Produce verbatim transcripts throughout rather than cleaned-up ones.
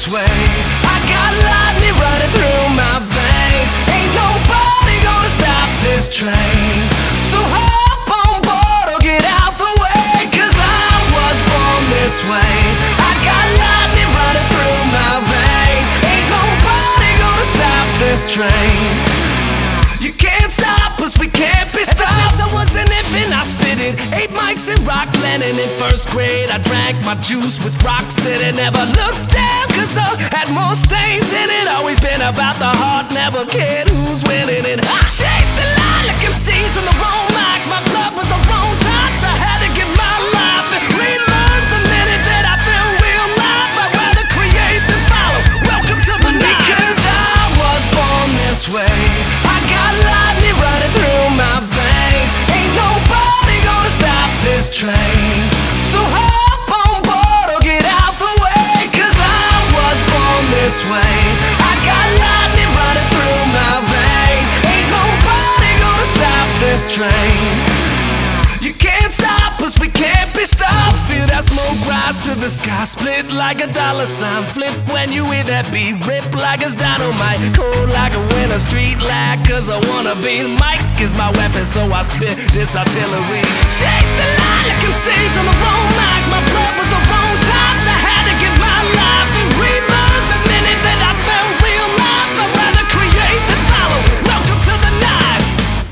this way. I got lightning running through my veins. Ain't nobody gonna stop this train. So hop on board or get out the way, 'cause I was born this way. I got lightning running through my veins. Ain't nobody gonna stop this train. You can't stop us, we can't be stopped. Ever since I was an infant, I spit it. Eight mics and rock Lennon in first grade. I drank my juice with rocks in it. Never looked down, 'cause I had more stains in it. Always been about the heart, never cared who's winning it. I chased the line like M Cs on the wrong mic. My blood was the wrong type, so I had to give my life and relearn the minute that I felt real life. I'd rather create than follow. Welcome to the night. Because I was born this way. I got lightning running through my veins. Ain't nobody gonna stop this train. So hop on board or get out the way, 'cause I was born this way. I got lightning running through my veins. Ain't nobody gonna stop this train. You can't stop us, we can't be stopped. Feel that smoke rise to the sky, split like a dollar sign. Flip when you hear that beat, rip like it's dynamite. Cold like a winter street light, 'cause I wanna be. Mic is my weapon, so I spit this artillery. Chase the line like M Cs on the wrong mic. My blood was the wrong type, so I had to give my life and relearn the minute that I felt real life. I'd rather create than follow. Welcome to the knife.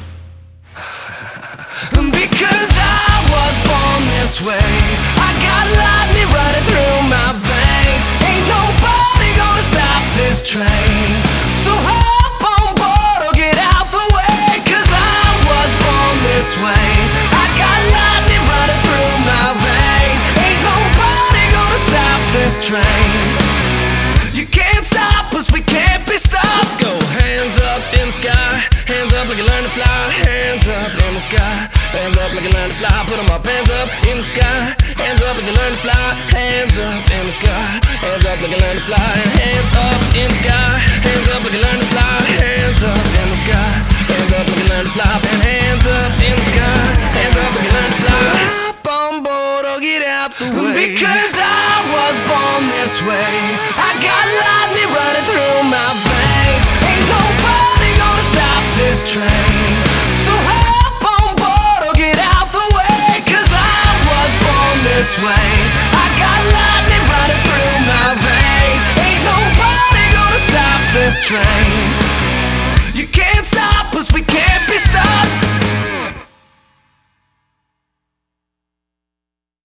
Because I was born this way. I got lightning running through my veins. Ain't nobody gonna stop this train. So hop on board or get out the way, 'cause I was born this way. I got lightning running through my veins. Ain't nobody gonna stop this train. You can't stop us, we can't be stopped. Let's go. Hands up in the sky. Hands up like you learn to fly. Hands up in the sky. Hands up like you learn to fly. Put them up. Hands up in the sky. Hands up like you learn to fly. Hands up in the sky. Hands up like you learn to fly. Hands up in the sky. Hands up like you learn to fly. Hands up in the sky. Hands up like you learn to fly. And hands up in the sky. Hands up like you learn to fly. So hop on board or get out the way. Because I was born this way. I got lightning running through my veins. Ain't nobody gonna stop this train. So hop on board or get out the way, 'cause I was born this way. I got lightning running through my veins. Ain't nobody gonna stop this train.